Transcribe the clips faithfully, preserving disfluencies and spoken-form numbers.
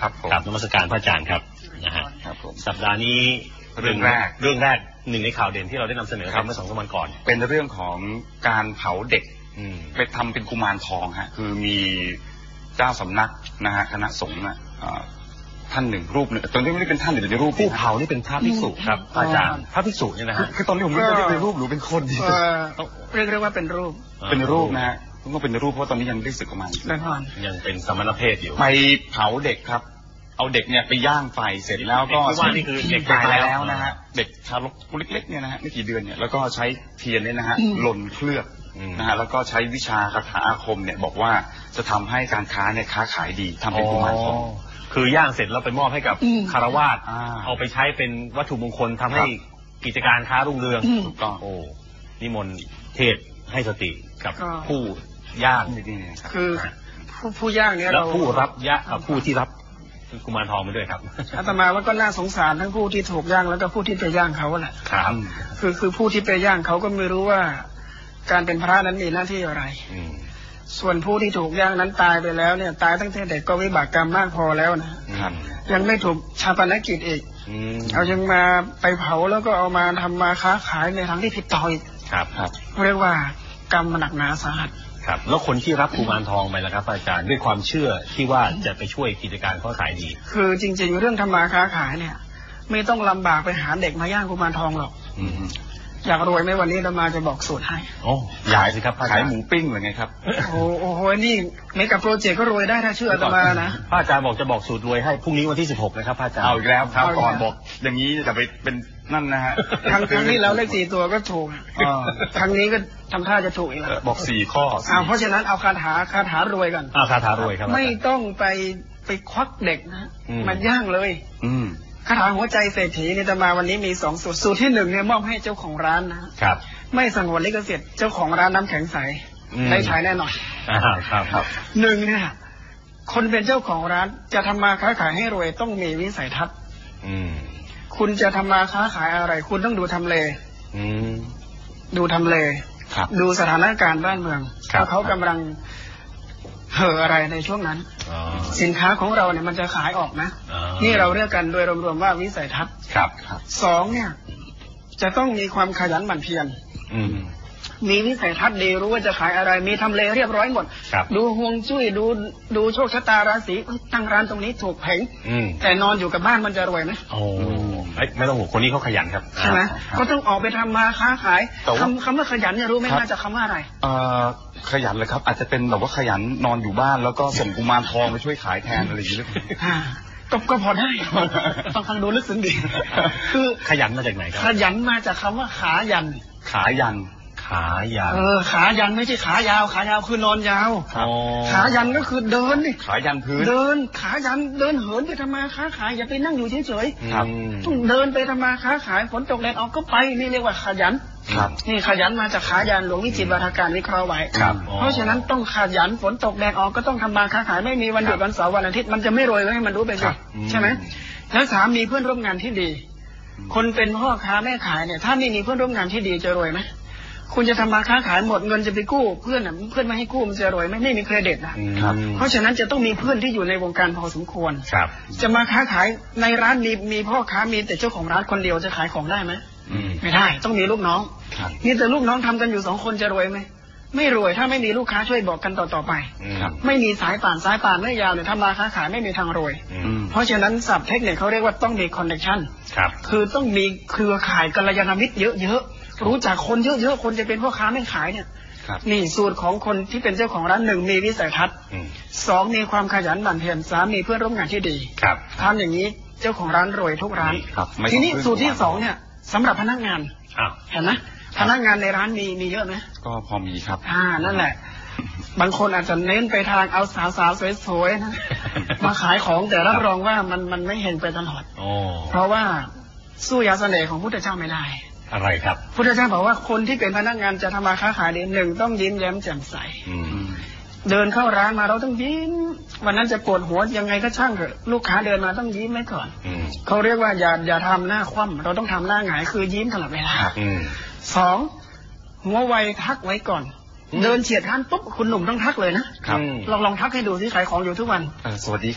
ครับครับนมัสการพระอาจารย์ครับนะฮะสัปดาห์นี้เรื่องแรกเรื่องแรกหนึ่งในข่าวเด่นที่เราได้นำเสนอครับเมื่อสองสามวันก่อนเป็นเรื่องของการเผาเด็กไปทำเป็นกุมารทองฮะคือมีเจ้าสำนักนะฮะคณะสงฆ์ท่านหนึ่งรูปหนึ่งตอนนี้ไม่ได้เป็นท่านหรือเป็นรูปผู้เผานี่เป็นพระภิกษุครับอาจารย์พระภิกษุเนี่ยนะฮะคือตอนนี้ผมไม่รู้ว่าเป็นรูปหรือเป็นคนเรียกเรียกว่าเป็นรูปเป็นรูปนะฮะต้องเป็นรูปเพราะตอนนี้ยังไม่ได้สึกออกมายังเป็นสมณเพศอยู่ไปเผาเด็กครับเอาเด็กเนี่ยไปย่างไฟเสร็จแล้วก็ว่านี่คือเด็กตายแล้วนะฮะเด็กทารกเล็กๆเนี่ยนะฮะไม่กี่เดือนเนี่ยแล้วก็ใช้เทียนเนี่ยนะฮะหล่นเคลือบนะฮะแล้วก็ใช้วิชาคาถาอาคมเนี่ยบอกว่าจะทำให้การค้าเนี่ยค้าขายดีทำเป็นกุมารทองคือย่างเสร็จแล้วไปมอบให้กับคารวาสเอาไปใช้เป็นวัตถุมงคลทำให้กิจการค้ารุ่งเรืองถูกต้องโอ้นิมนต์เทศให้สติกับผู้ย่างคือผู้ผู้ย่างเนี่ยเราผู้รับยะผู้ที่รับกุมารทองไปด้วยครับอาตมาว่าก็น่าสงสารทั้งผู้ที่ถูกย่างแล้วก็ผู้ที่ไปย่างเขาแหละครับคือคือผู้ที่ไปย่างเขาก็ไม่รู้ว่าการเป็นพระนั้นมีหน้าที่อะไรส่วนผู้ที่ถูกย่างนั้นตายไปแล้วเนี่ยตายตั้งแต่เด็กก็วิบากกรรมมากพอแล้วนะยังไม่ถูกชาปนกิจอีกเอายังมาไปเผาแล้วก็เอามาทำมาค้าขายในทางที่ผิดต่ออีกครับเรียกว่ากรรมหนักหนาสาหัสครับแล้วคนที่รับกุมารทองไปล่ะครับอาจารย์ด้วยความเชื่อที่ว่าจะไปช่วยกิจการค้าขายดีคือจริงๆเรื่องทำมาค้าขายเนี่ยไม่ต้องลำบากไปหาเด็กมาย่างกุมารทองหรอกอยากรวยไหมวันนี้เรามาจะบอกสูตรให้โอ้อยากสิครับขายหมูปิ้งหรือไงครับโอ้โหนี่เมกะโปรเจกต์ก็รวยได้ถ้าเชื่ออาตมานะพระอาจารย์บอกจะบอกสูตรรวยให้พรุ่งนี้วันที่สิบหกนะครับพระอาจารย์เอาอีกแล้วครับก่อนบอกอย่างนี้จะไปเป็นนั่นนะฮะครั้งครั้งนี้แล้วเลขสี่ตัวก็ถูกครั้งนี้ก็ทำท่าจะถูกอีกแล้วบอกสี่ข้อเพราะฉะนั้นเอาคาถาคาถารวยกันคาถารวยครับไม่ต้องไปไปควักเด็กนะมันย่างเลยคาถาหัวใจเศรษฐีเนี่ยจะมาวันนี้มีสองสูตรสูตรที่หนึ่งเนี่ยมอบให้เจ้าของร้านนะครับไม่สงวนลิขสิทธิ์เจ้าของร้านน้ำแข็งใสได้ใช้แน่นอนอ่าครับครับหนึ่งเนี่ยคนเป็นเจ้าของร้านจะทำมาค้าขายให้รวยต้องมีวิสัยทัศน์คุณจะทำมาค้าขายอะไร คุณต้องดูทำเลดูทำเลดูสถานการณ์บ้านเมืองว่าเขากำลังเห่ออะไรในช่วงนั้นสินค้าของเราเนี่ยมันจะขายออกนะนี่เราเรียกกันโดยรวมๆว่าวิสัยทัศน์ครับสองเนี่ยจะต้องมีความขยันหมั่นเพียรมีวิสัยทัศน์ดีรู้ว่าจะขายอะไรมีทำเลเรียบร้อยหมดดูฮวงจุ้ยดูดูโชคชะตาราศีตั้งร้านตรงนี้ถูกแผงแต่นอนอยู่กับบ้านมันจะรวยไหมโอ้ไม่ต้องห่วงคนนี้เขาขยันครับใช่ไหมก็ต้องออกไปทำมาค้าขายคำคำว่าขยันเนี่ยรู้ไหมมาจากคำว่าอะไรขยันเลยครับอาจจะเป็นแบบว่าขยันนอนอยู่บ้านแล้วก็ส่งกุมารทองมาช่วยขายแทนอะไรอย่างนี้ก็ก็พอได้ฟังฟังดูลึกซึ้งดีคือขยันมาจากไหนครับขยันมาจากคำว่าขายันขายันขายันเออขายันไม่ใช่ขายาวขายาวคือนอนยาวขายันก็คือเดินนี่ขายันพื้นเดินขายันเดินเหินไปทำมาค้าขายอย่าไปนั่งอยู่เฉยๆต้องเดินไปทำมาค้าขายฝนตกแดดออกก็ไปนี่เรียกว่าขยันนี่ขยันมาจากขายันหลวงวิจิตรวาทการวิเคราะห์ไว้เพราะฉะนั้นต้องขยันฝนตกแดดออกก็ต้องทำมาค้าขายไม่มีวันหยุดวันเสาร์วันอาทิตย์มันจะไม่รวยให้มันรู้ไปสิใช่ไหมแล้วสามมีเพื่อนร่วมงานที่ดีคนเป็นพ่อค้าแม่ขายเนี่ยถ้าไม่มีเพื่อนร่วมงานที่ดีจะรวยไหมคุณจะทำมาค้าขายหมดเงินจะไปกู้เพื่อนอ่ะเพื่อนไม่ให้กู้มันจะรวยไม่ไม่มีเครดิตนะเพราะฉะนั้นจะต้องมีเพื่อนที่อยู่ในวงการพอสมควรจะมาค้าขายในร้านมีมีพ่อค้ามีแต่เจ้าของร้านคนเดียวจะขายของได้ไหมไม่ได้ต้องมีลูกน้องมีแต่ลูกน้องทำกันอยู่สองคนจะรวยไหมไม่รวยถ้าไม่มีลูกค้าช่วยบอกกันต่อต่อไปไม่มีสายป่านสายป่านไม่ยาวเนี่ยทำมาค้าขายไม่มีทางรวยเพราะฉะนั้นศัพท์เทคนิคเขาเรียกว่าต้องมีคอนเนคชั่นคือต้องมีเครือข่ายกัลยาณมิตรเยอะๆรู้จักคนเยอะๆคนจะเป็นพ่อค้าแม่ขายเนี่ยนี่สูตรของคนที่เป็นเจ้าของร้านหนึ่งมีวิสัยทัศน์สองมีความขยันหมั่นเพียรสามมีเพื่อนร่วมงานที่ดีทำอย่างนี้เจ้าของร้านรวยทุกร้านทีนี้สูตรที่สองเนี่ยสำหรับพนักงานเห็นไหมพนักงานในร้านมีมีเยอะไหมก็พอมีครับอ่านั่นแหละบางคนอาจจะเน้นไปทางเอาสาวๆสวยๆนะมาขายของแต่รับรองว่ามันมันไม่เห็นไปตลอดเพราะว่าสู้ยาเสน่ห์ของพุทธเจ้าไม่ได้อะไรครับพุทธเจ้าบอกว่าคนที่เป็นพนักงานจะทำมาค้าขายดีหนึ่งต้องยิ้มแย้มแจ่มใสเดินเข้าร้านมาเราต้องยิ้มวันนั้นจะปวดหัวยังไงก็ช่างเถอะลูกค้าเดินมาต้องยิ้มไว้ก่อนเขาเรียกว่าอย่าอย่าทำหน้าคว่ำเราต้องทำหน้าหงายคือยิ้มตลอดเวลาสองหัวไวทักไว้ก่อนเดินเฉียดร้านปุ๊บคุณหนุ่มต้องทักเลยนะลองลองทักให้ดูที่ขายของอยู่ทุกวันสวัสดีครับ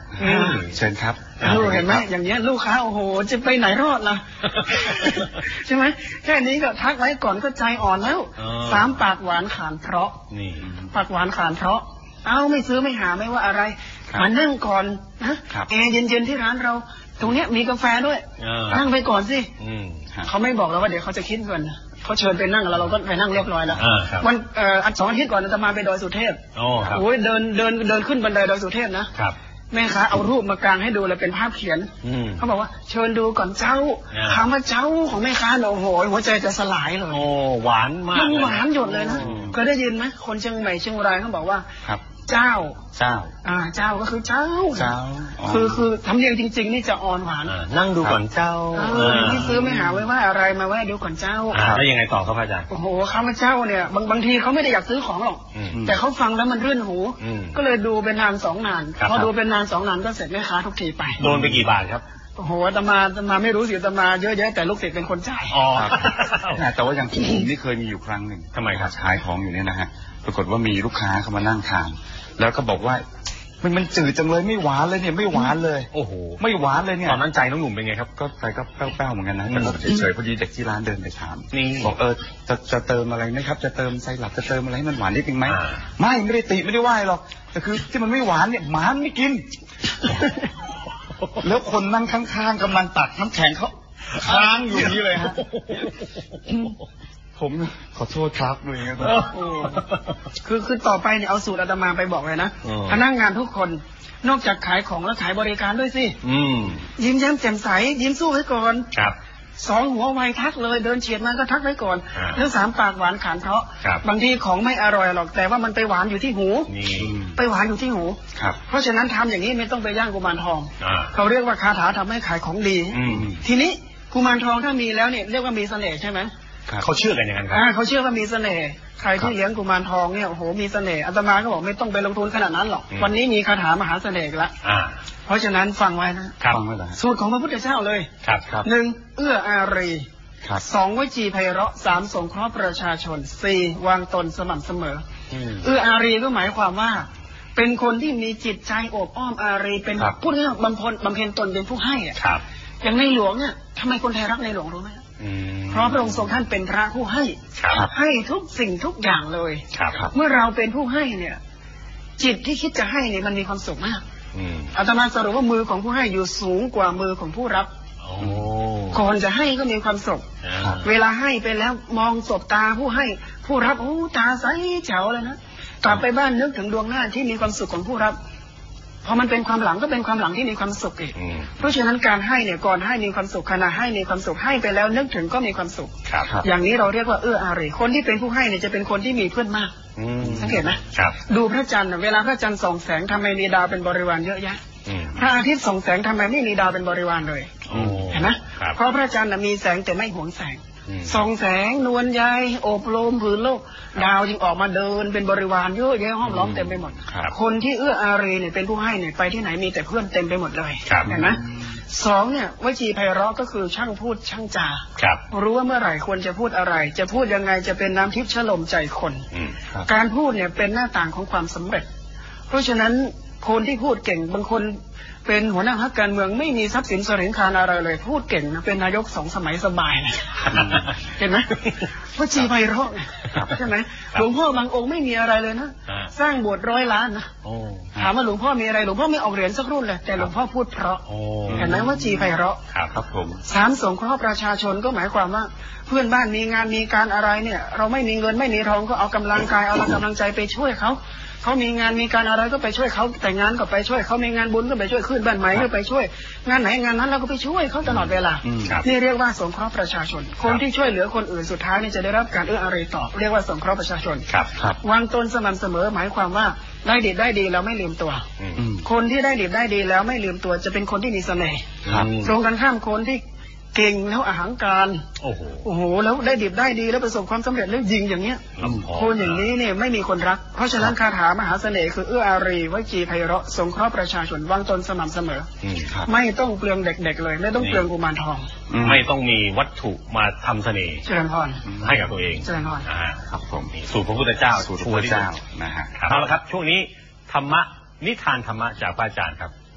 เชิญครับลูกเห็นไหมอย่างเงี้ยลูกค้าโอ้โหจะไปไหนรอดล่ะ ใช่ไหมแค่นี้ก็ทักไว้ก่อนก็ใจอ่อนแล้วสามปากหวานขานเพราะนี่ปากหวานขานเพราะเอ้าไม่ซื้อไม่หาไม่ว่าอะไรมานั่งก่อนนะแอร์เย็นๆที่ร้านเราตรงเนี้ยมีกาแฟด้วยนั่งไปก่อนสิเขาไม่บอกเราว่าเดี๋ยวเขาจะคิดเงินเขาเชิญไปนั่งแล้วเราก็ไปนั่งเรียบร้อยแล้ววันเอ่ออันสองอาทิตย์ก่อนจะมาไปดอยสุเทพโอ้ยเดินเดินเดินขึ้นบันไดดอยสุเทพนะแม่ค้าเอารูปมากางให้ดูเลยเป็นภาพเขียนเขาบอกว่าเชิญดูก่อนเจ้าคำว่าเจ้าของแม่ค้าโอ้โหหัวใจจะสลายเลยโอ้หวานมากมันหวานหยดเลยนะเคยได้ยินไหมคนเชียงใหม่เชียงรายเขาบอกว่าเจ้าเจ้าอ่าเจ้าก็คือเจ้าเจ้าคือคือทำเนียงจริงๆนี่จะอ่อนหวานนั่งดูก่อนเจ้าไม่ซื้อไม่หาไว้ว่าอะไรมาแวะดูก่อนเจ้าแล้วยังไงต่อครับอาจารย์โอ้โหคำว่าเจ้าเนี่ยบางบางทีเขาไม่ได้อยากซื้อของหรอกแต่เขาฟังแล้วมันรื่นหูก็เลยดูเป็นนานสองนานพอดูเป็นนานสองนานก็เสร็จแม่ค้าทุกทีไปโดนไปกี่บาทครับโอ้โหอาตมาอาตมาไม่รู้สิอาตมาเยอะแยะแต่ลูกศิษย์เป็นคนจ่ายอ๋อแต่ว่าอย่างผมนี่เคยมีอยู่ครั้งหนึ่งทำไมครับขายของอยู่เนี่ยนะฮะปรากฏว่ามีลูกค้าเข้ามานั่งทานแล้วก็บอกว่ามันมันจืดจังเลยไม่หวานเลยเนี่ยไม่หวานเลยโอ้โหไม่หวานเลยเนี่ยตอนนั้นใจน้องหนุ่มเป็นไงครับก็ใจก็แป้วๆเหมือนกันนะแต่ก็เฉยๆพอดีเด็กที่ร้านเดินไปถามบอกเออจะจะเติมอะไรไหมครับจะเติมไซรัปจะเติมอะไรให้มันหวานนิดนึงไหมไม่ไม่ได้ติไม่ได้ว่าหรอกแต่คือที่มันไม่หวานเนี่ยหมาไม่กินแล้วคนนั่งข้างๆกำลังตักน้ำแข็งเขาค้างอยู่นี่เลยฮะผมขอโทษครับเลยครับคือคือต่อไปเนี่ยเอาสูตรอาตมาไปบอกเลยนะพนักงานทุกคนนอกจากขายของแล้วขายบริการด้วยสิยิ้มแย้มแจ่มใสยิ้มสู้ไว้ก่อนครับสองหัวไวทักเลยเดินเฉียดมาก็ทักไว้ก่อนแล้วสามปากหวานขานเพราะบางทีของไม่อร่อยหรอกแต่ว่ามันไปหวานอยู่ที่หูไปหวานอยู่ที่หูเพราะฉะนั้นทำอย่างนี้ไม่ต้องไปย่างกุมารทองเขาเรียกว่าคาถาทำให้ขายของดีทีนี้กุมารทองถ้ามีแล้วเนี่ยเรียกว่ามีเสน่ห์ใช่ไหมเขาเชื่อกันอย่างนั้นครับเขาเชื่อว่ามีเสน่ห์ใครที่เลี้ยงกุมารทองเนี่ยโอ้โหมีเสน่ห์อาตมาก็บอกไม่ต้องไปลงทุนขนาดนั้นหรอกวันนี้มีคาถามหาเสน่ห์แล้วเพราะฉะนั้นฟังไว้นะฟังไว้เลยสูตรของพระพุทธเจ้าเลยหนึ่งเอื้ออารีสองวจีไพเราะสามสงเคราะห์ประชาชนสี่วางตนสม่ำเสมอเอื้ออารีก็หมายความว่าเป็นคนที่มีจิตใจโอบอ้อมอารีเป็นพูดง่ายๆบำเพ็ญบำเพ็ญตนเป็นผู้ให้อ่ะอย่างในหลวงเนี่ยทำไมคนไทยรักในหลวงรู้ไหมเพราะพระองค์ทรงท่านเป็นพระผู้ให้ให้ทุกสิ่งทุกอย่างเลยเมื่อเราเป็นผู้ให้เนี่ยจิตที่คิดจะให้เนี่ยมันมีความสุขมากอาตมาสรุปว่ามือของผู้ให้อยู่สูงกว่ามือของผู้รับก่อนจะให้ก็มีความสุขเวลาให้ไปแล้วมองสบตาผู้ให้ผู้รับโอ้ตาใสแจ๋วเลยนะกลับไปบ้านนึกถึงดวงหน้าที่มีความสุขของผู้รับพอมันเป็นความหลังก็เป็นความหลังที่มีความสุขอีกเพราะฉะนั้นการให้เนี่ยก่อนให้มีความสุขขณะให้มีความสุขให้ไปแล้วนึกถึงก็มีความสุขอย่างนี้เราเรียกว่าเอื้ออารีคนที่เป็นผู้ให้เนี่ยจะเป็นคนที่มีเพื่อนมากสังเกตไหมดูพระจันทร์เวลาพระจันทร์ส่องแสงทำไมมีดาวเป็นบริวารเยอะแยะพระอาทิตย์ส่องแสงทำไมไม่มีดาวเป็นบริวารเลยเห็นไหมเพราะพระจันทร์มีแสงแต่ไม่หวงแสงส่องแสงนวลใยโอบโลมผืนโลกดาวจึงออกมาเดินเป็นบริวารเยอะแยะห้อมล้อมเต็มไปหมดคนที่เอื้ออารีเนี่ยเป็นผู้ให้เนี่ยไปที่ไหนมีแต่เพื่อนเต็มไปหมดเลยเห็นไหมสองเนี่ยวจีไพเราะก็คือช่างพูดช่างจารู้ว่าเมื่อไหร่ควรจะพูดอะไรจะพูดยังไงจะเป็นน้ำทิพย์ฉลมใจคนการพูดเนี่ยเป็นหน้าต่างของความสำเร็จเพราะฉะนั้นคนที่พูดเก่งบางคนเป็นหัวหน้าพรรคการเมืองไม่มีทรัพย์สินสริงคารอะไรเลยพูดเก่งนะเป็นนายกสองสมัยสบายนะเห็นไหมวจีไพเราะใช่ไหมหลวงพ่อบางองค์ไม่มีอะไรเลยนะสร้างโบสถ์ร้อยล้านนะถามว่าหลวงพ่อมีอะไรหลวงพ่อไม่ออกเหรียญสักรุ่นเลยแต่หลวงพ่อพูดเพราะเห็นไหมวจีไพเราะครับผมสามสงเคราะห์ประชาชนก็หมายความว่าเพื่อนบ้านมีงานมีการอะไรเนี่ยเราไม่มีเงินไม่มีทองก็เอากำลังกายเอากำลังใจไปช่วยเขาเขามีงานมีการอะไรก็ไปช่วยเขาแต่งงานก็ไปช่วยเขามีงานบุญก็ไปช่วยขึ้นบ้านใหม่ก็ไปช่วยงานไหนงานนั้นเราก็ไปช่วยเขาตลอดเวลานี่เรียกว่าสงเคราะห์ประชาชนคนที่ช่วยเหลือคนอื่นสุดท้ายนี่จะได้รับการเอื้ออารีต่อเรียกว่าสงเคราะห์ประชาชนวางตนสม่ำเสมอหมายความว่าได้ดีได้ดีแล้วไม่ลืมตัวคนที่ได้ดีได้ดีแล้วไม่ลืมตัวจะเป็นคนที่มีเสน่ห์ตรงกันข้ามคนที่เก่งแล้วอหังการโอ้โหโอ้โหแล้วได้ดิบได้ดีแล้วประสบความสำเร็จแล้วยิงอย่างเงี้ยคนอย่างนี้เนี่ยไม่มีคนรักเพราะฉะนั้นคาถามหาเสน่ห์คือเอื้ออารีวจีไพเราะสงเคราะห์ประชาชนวางตนสม่ำเสมอไม่ต้องเปลืองเด็กๆเลยไม่ต้องเปลืองกุมารทองไม่ต้องมีวัตถุมาทำเสน่ห์เจริญพรให้กับตัวเองเจริญพรครับผมสูตรพระพุทธเจ้าสูตรพระพุทธเจ้านะฮะเอาละครับช่วงนี้ธรรมะนิทานธรรมะจากพระอาจารย์ครับ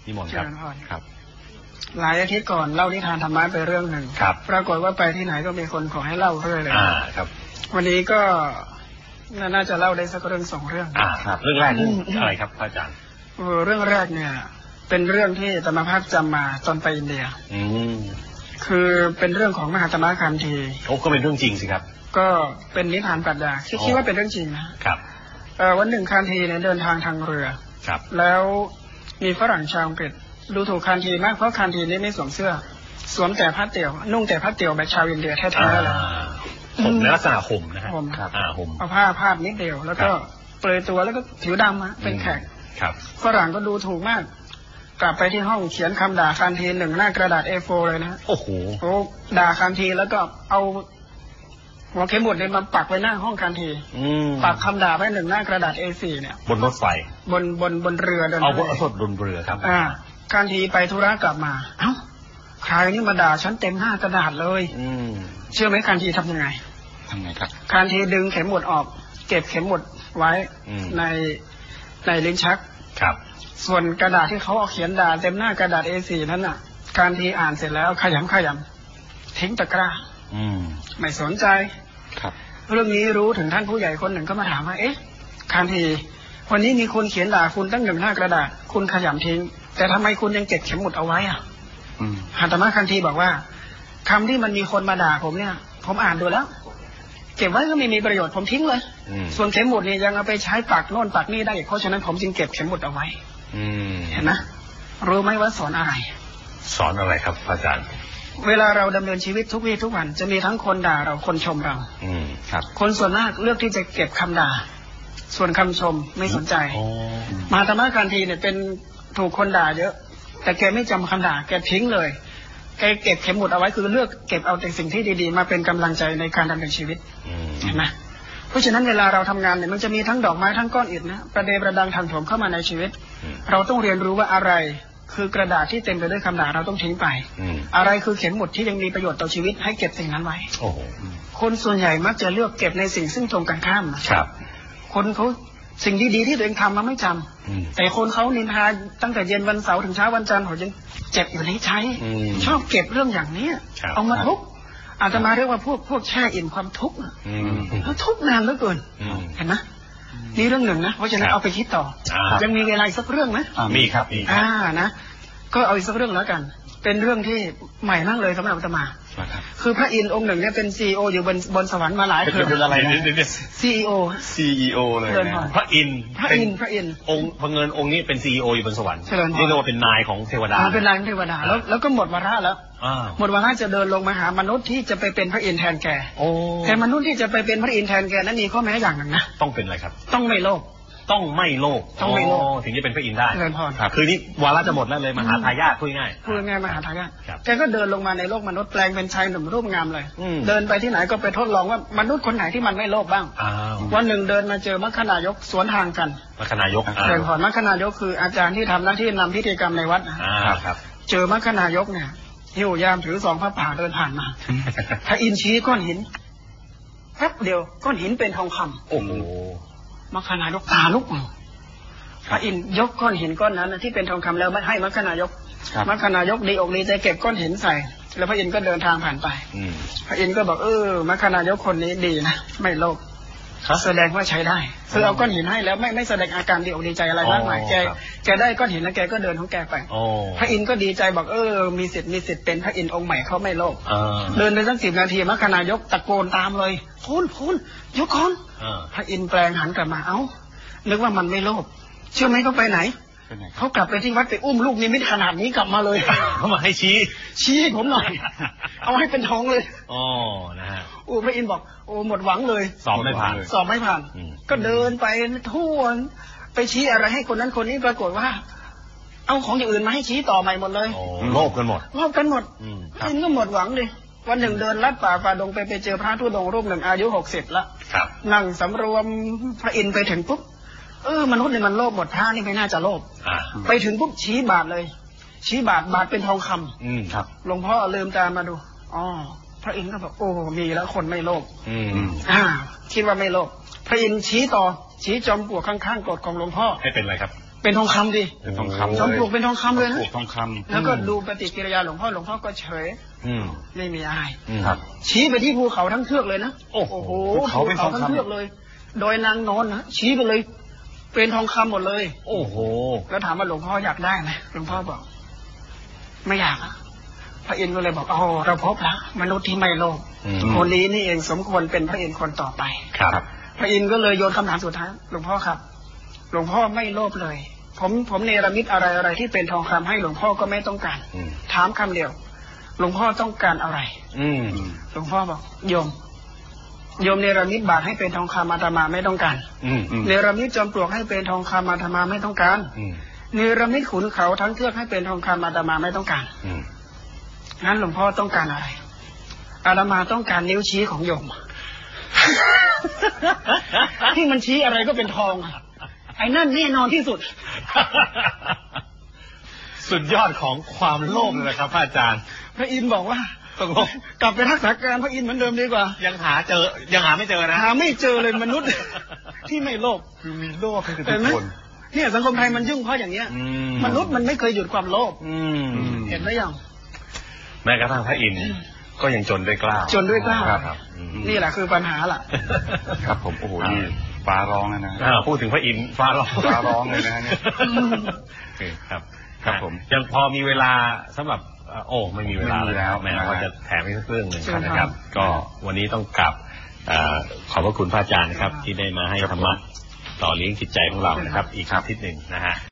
นิมนต์ครับครับหลายอาทิตย์ก่อนเล่านิทานธรรมะไปเรื่องหนึ่งครับปรากฏว่าไปที่ไหนก็มีคนขอให้เล่าเรื่อยเลยอ่าครับวันนี้ก็น่าจะเล่าได้สักเรื่องสองเรื่องอ่าครับเรื่องแรกนี่อะไรครับอาจารย์เรื่องแรกเนี่ยเป็นเรื่องที่อาตมาภาพจำมาตอนไปอินเดียอืมคือเป็นเรื่องของมหาตมะคันธีโอ้ก็เป็นเรื่องจริงสิครับก็เป็นนิทานปรัชญาคิดว่าเป็นเรื่องจริงนะครับเอ่อวันหนึ่งคันธีเนี่ยเดินทางทางเรือครับแล้วมีฝรั่งชาวอังกฤษดูถูกคันธีมากเพราะคันธีนี้ไม่สวมเสื้อสวมแต่ผ้าเตี่ยวนุ่งแต่ผ้าเตี่ยวแบบชาวอินเดียแท้ๆเลยผมในลักษณะห่มนะฮะห่มครับอ่าห่มเอาผ้าพาดนิดเดียวแล้วก็เปลือยตัวแล้วก็ผิวดำฮะเป็นแขกครับฝรั่งก็ดูถูกมากกลับไปที่ห้องเขียนคำด่าคันธีหนึ่งหน้ากระดาษ เอ โฟร์ เลยนะโอ้โหโอ้ด่าคันธีแล้วก็เอาหัวเข็มหมุดเนี่ยมาปักไว้หน้าห้องคันธีปักคำด่าไว้หนึ่งหน้ากระดาษ เอ โฟร์ เนี่ยบนรถไฟบนบนบนเรือเดินเอาบนสดบนเรือครับอ่าคันธีไปธุระกลับมาเอ้าใครนี่มาด่าฉันเต็มหน้ากระดาษเลยอืเชื่อไหมคันธีทำยังไงทำไงครับคันธีดึงเข็มหมุดออกเก็บเข็มหมุดไว้ในในลิ้นชักครับส่วนกระดาษที่เขาเอาเขียนด่าเต็มหน้ากระดาษ เอ โฟร์ นั้นน่ะการที่อ่านเสร็จแล้วขยำขยำทิ้งตะกร้าอืมไม่สนใจครับเรื่องนี้รู้ถึงท่านผู้ใหญ่คนหนึ่งก็มาถามว่าเอ๊ะการที่วันนี้มีคนเขียนด่าคุณตั้งหนึ่งหน้ากระดาษคุณขยำทิ้งแต่ทำไมคุณยังเก็บเข็มหมุดเอาไว้อ่ะอืมหัตถมะคันธีบอกว่าคำที่มันมีคนมาด่าผมเนี่ยผมอ่านดูแล้วเก็บไว้ก็ไม่มีประโยชน์ผมทิ้งเลยส่วนเข็มหมุดเนี่ยยังเอาไปใช้ปักโน่นปักนี่ได้อีกเพราะฉะนั้นผมจึงเก็บเข็มหมุดเอาไว้เห็นไหมรู้ไหมว่าสอนอะไรสอนอะไรครับอาจารย์เวลาเราดำเนินชีวิตทุกวี่ทุกวันจะมีทั้งคนด่าเราคนชมเราอืมครับคนส่วนมากเลือกที่จะเก็บคำด่าส่วนคำชมไม่สนใจมหาตมะคันธีเนี่ยเป็นถูกคนด่าเยอะแต่แกไม่จำคำด่าแกทิ้งเลยแกเก็บเข็มหมุดเอาไว้คือเลือกเก็บเอาแต่สิ่งที่ดีๆมาเป็นกำลังใจในการดำเนินชีวิตเห็นไหมเพราะฉะนั้นเวลาเราทำงานเนี่ยมันจะมีทั้งดอกไม้ทั้งก้อนอิฐนะประเดประดังทางโถมเข้ามาในชีวิตเราต้องเรียนรู้ว่าอะไรคือกระดาษที่เต็มไปด้วยคำด่าเราต้องทิ้งไปอะไรคือเข็มหมุดที่ยังมีประโยชน์ต่อชีวิตให้เก็บสิ่งนั้นไว้คนส่วนใหญ่มักจะเลือกเก็บในสิ่งซึ่งตรงกันข้ามครับคนเขาสิ่งดีๆที่ตัวเองทำมาไม่จำแต่คนเขานินทาตั้งแต่เย็นวันเสาร์ถึงเช้าวันจันทร์เขายังเจ็บอยู่ในใจชอบเก็บเรื่องอย่างนี้เอามาทุกอาตมาเรียกว่าพวกพวกแช่อิ่มความทุกข์แล้วทุกนานเหลือเกินเห็นไหมนี่เรื่องหนึ่งนะเพราะฉะนั้นเอาไปคิดต่อยังมีเวลาอีกสักเรื่องไหมมีครับมีอ่านะก็เอาอีกสักเรื่องแล้วกันเป็นเรื่องที่ใหม่มากเลยสำหรับอาตมาคือพระอินทร์องค์หนึ่งเนี่ยเป็นซีอีโออยู่บนบนสวรรค์มาหลายเทอมเป็นอะไรนะซีอีโอซีอีโอเลยพระอินทร์พระอินทร์พระอินทร์องค์พระเงินองค์นี้เป็นซีอีโออยู่บนสวรรค์นี่เรียกว่าเป็นนายของเทวดาเป็นนายของเทวดาแล้วแล้วก็หมดวาระแล้วหมดวาระจะเดินลงมาหามนุษย์ที่จะไปเป็นพระอินทร์แทนแกแต่มนุษย์ที่จะไปเป็นพระอินทร์แทนแกนั้นมีข้อแม้อย่างหนึ่งนะต้องเป็นอะไรครับต้องไม่โลภต้องไม่โลภต้องไม่โลภถึงจะเป็นพระอินทร์ได้ครับคือนี่วาระจะหมดแล้วเลยมหาทายาทพูดง่ายพูดง่ายมหาทายาทแกก็เดินลงมาในโลกมนุษย์แปลงเป็นชายหนุ่มรูปงามเลยเดินไปที่ไหนก็ไปทดลองว่ามนุษย์คนไหนที่มันไม่โลภบ้างวันหนึ่งเดินมาเจอมัคคณายกสวนทางกันมัคคณายกเดินผ่านมัคคณายกคืออาจารย์ที่ทำหน้าที่นำพิธีกรรมในวัดนะครับเจอมัคคณายกเนี่ยหิ้วยามถือสองพระป่าเดินผ่านมาพระอินทร์ชี้ก้อนหินแป๊บเดียวก้อนหินเป็นทองคำโอ้โหมัคคณายกตาลุกพระอินทร์ยกก้อนหินก้อนนั้นที่เป็นทองคำแล้วให้มัคคณายกมัคคณายกดีอกดีใจเก็บก้อนหินใส่แล้วพระอินทร์ก็เดินทางผ่านไปพระอินทร์ก็บอกเออมัคคณายกคนนี้ดีนะไม่โลภแสดงว่าใช้ได้คือเอาก้อนหินให้แล้วไม่ไม่แสดงอาการดีอกดีใจอะไรมากมายแกแกได้ก้อนหินแล้วแกก็เดินของแกไปพระอินทร์ก็ดีใจบอกเออมีสิทธิ์มีสิทธิ์เป็นพระอินทร์องค์ใหม่เขาไม่โลภเดินไปสักสิบนาทีมัคคณายกตะโกนตามเลยพูนพูนยกก้อนพระอินทร์แปลงหันกลับมาเอ้านึกว่ามันไม่โลภเชื่อไหมเขาไปไหนเขากลับไปที่วัดไปอุ้มลูกนิมิตขนาดนี้กลับมาเลยเขามาให้ชี้ชี้ให้ผมหน่อยเอาให้เป็นทองเลยอ๋อนะฮะโอ้พระอินทร์บอกโอ้หมดหวังเลยสอบไม่ผ่านสอบไม่ผ่านก็เดินไปทั่วไปชี้อะไรให้คนนั้นคนนี้ปรากฏว่าเอาของอย่างอื่นมาให้ชี้ต่อใหม่หมดเลยโลภกันหมดโลภกันหมดพระอินทร์ก็หมดหวังเลยวันหนึ่งเดินลัดป่าฝ่าดงไปไปเจอพระธุดงค์รูปหนึ่งอายุหกสิบแล้วนั่งสำรวมพระอินทร์ไปถึงปุ๊บเออมนุษย์เนี่ยมันโลภหมดพระนี่ไม่น่าจะโลภไปถึงปุ๊บชี้บาทเลยชี้บาทบาทเป็นทองคำอืมครับหลวงพ่อลืมตามาดูอ๋อพระอินทร์ก็บอกโอ้มีแล้วคนไม่โลภอืมอ่าคิดว่าไม่โลภพระอินทร์ชี้ต่อชี้จอมปลวกข้างๆกรดของหลวงพ่อให้เป็นอะไรครับเป็นทองคำดิเป็นทองคำจอมปลวกเป็นทองคำเลยนะปลวกทองคำแล้วก็ดูปฏิกิริยาหลวงพ่อหลวงพ่อก็เฉยอืมไม่มีอะไรครับชี้ไปที่ภูเขาทั้งเทือกเลยนะโอ้โหภูเขาเป็นทองคำทั้งเทือกเลย โดยนางนอนนะชี้ไปเลย เป็นทองคำหมดเลยโอ้โหแล้วถามว่าหลวงพ่ออยากได้ไหมหลวงพ่อบอก ไม่อยากอะพระอินทร์ก็เลยบอกอ๋อเราพบแล้วมนุษย์ที่ไม่โลภอืมคนนี้นี่เองสมควรเป็นพระอินทร์คนต่อไปครับพระอินทร์ก็เลยโยนคำถามสุดท้ายหลวงพ่อครับ หลวงพ่อไม่โลภเลย ผมผมเนรมิตอะไรอะไรที่เป็นทองคำให้หลวงพ่อก็ไม่ต้องการอืมถามคำเดียว หลวงพ่อต้องการอะไรอืมหลวงพ่อบอกโยม โยมเนรมิตบาทให้เป็นทองคำอาตมาไม่ต้องการอืมเนรมิตจอมปลวกให้เป็นทองคำอาตมาไม่ต้องการอืมเนรมิตขุนเขาทั้งเทือกให้เป็นทองคำอาตมาไม่ต้องการอืมงั้นหลวงพ่อต้องการอะไร อาตมาต้องการนิ้วชี้ของโยม ที่มันชี้อะไรก็เป็นทองอะไอ้นั่นแน่นอนที่สุดสุดยอดของความโลภเลยนะครับพระอาจารย์พระอินทร์บอกว่าตกลงกลับไปรักษาการพระอินทร์เหมือนเดิมดีกว่ายังหาเจอ ยังหาไม่เจอนะหาไม่เจอเลยมนุษย์ ที่ไม่โลภคือมีโลภให้กับเห็ทุนกไหมคนเนี่ยสังคมไทยมันยุ่งเพราะอย่างเนี้ยอืมมนุษย์มันไม่เคยหยุดความโลภอืมเห็นไหมยังแม้กระทั่งพระอินทร์ก็ยังจนด้วยกล้าวจนด้วยกล้าวครับอืมนี่แหละคือปัญหาล่ะครับผมโอ้โหนี่ฟ้าร้องแล้วนะอ่าพูดถึงพระอินทร์ฟ้าร้องฟ้าร้องเลยนะฮะเนี่ยโอเคครับครับผมยังพอมีเวลาสำหรับเอ่อโอ้ไม่มีเวลาไม่มีแล้วแม้นะฮะว่าจะแถมอีกสักเรื่องหนึ่งเชิญครับนะครับ ก็วันนี้ต้องกลับเอ่อขอบพระคุณพระอาจารย์นะครับ ที่ได้มาให้ธรรมะต่อเลี้ยงจิตใจของเรานะครับ อีกอาทิตย์หนึ่งนะฮะ